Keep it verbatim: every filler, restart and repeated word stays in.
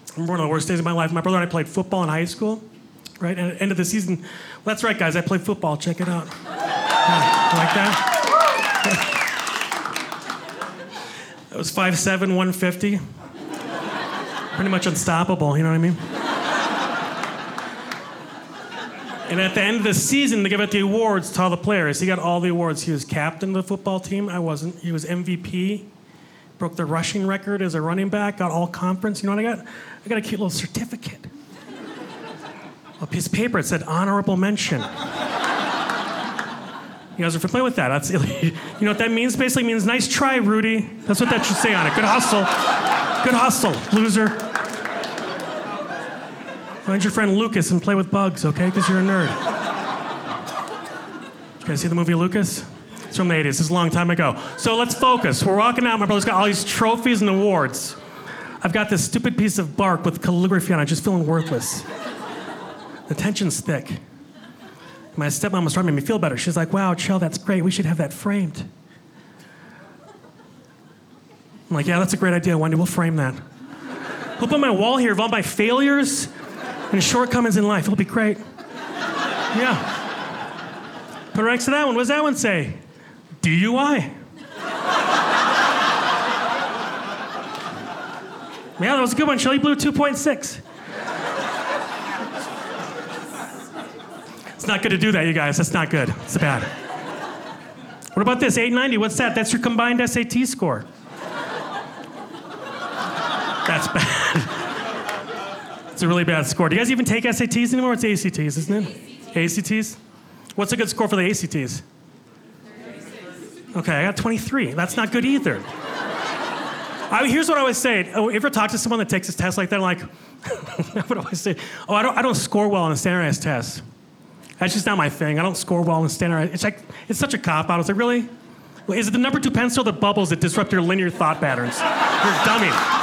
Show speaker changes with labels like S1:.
S1: remember one of the worst days of my life. My brother and I played football in high school, right? And at the end of the season, well, that's right, guys, I played football. Check it out. Yeah, you like that? It was five seven, one fifty. Pretty much unstoppable, you know what I mean? And at the end of the season, they give out the awards to all the players. He got all the awards. He was captain of the football team. I wasn't. He was M V P. Broke the rushing record as a running back. Got all conference. You know what I got? I got a cute little certificate. A piece of paper. It said honorable mention. You guys are familiar with that? That's, you know what that means? Basically means nice try, Rudy. That's what that should say on it. Good hustle. Good hustle, loser. Find your friend Lucas and play with bugs, okay? Because you're a nerd. You guys see the movie Lucas? It's from the eighties. This is a long time ago. So let's focus. We're walking out. My brother's got all these trophies and awards. I've got this stupid piece of bark with calligraphy on it, just feeling worthless. The tension's thick. My stepmom was trying to make me feel better. She's like, wow, Chell, that's great. We should have that framed. I'm like, yeah, that's a great idea, Wendy. We'll frame that. We'll put my wall here of all my failures and shortcomings in life. It'll be great. Yeah. Put it next to that one. What does that one say? D U I. Yeah, that was a good one. Shelley blew two point six. It's not good to do that, you guys. That's not good. It's bad. What about this? eight ninety. What's that? That's your combined S A T score. That's bad. It's a really bad score. Do you guys even take S A Ts anymore? It's A C Ts, isn't it? A C Ts. What's a good score for the A C Ts? Okay, I got twenty-three. That's not good either. I, here's what I always say. Oh, you ever talk to someone that takes a test like that? I'm like, what do I always say? Oh, I don't, I don't score well on a standardized test. That's just not my thing. I don't score well on standardized. It's like, it's such a cop-out. I was like, really? Is it the number two pencil that bubbles that disrupt your linear thought patterns? You're a dummy.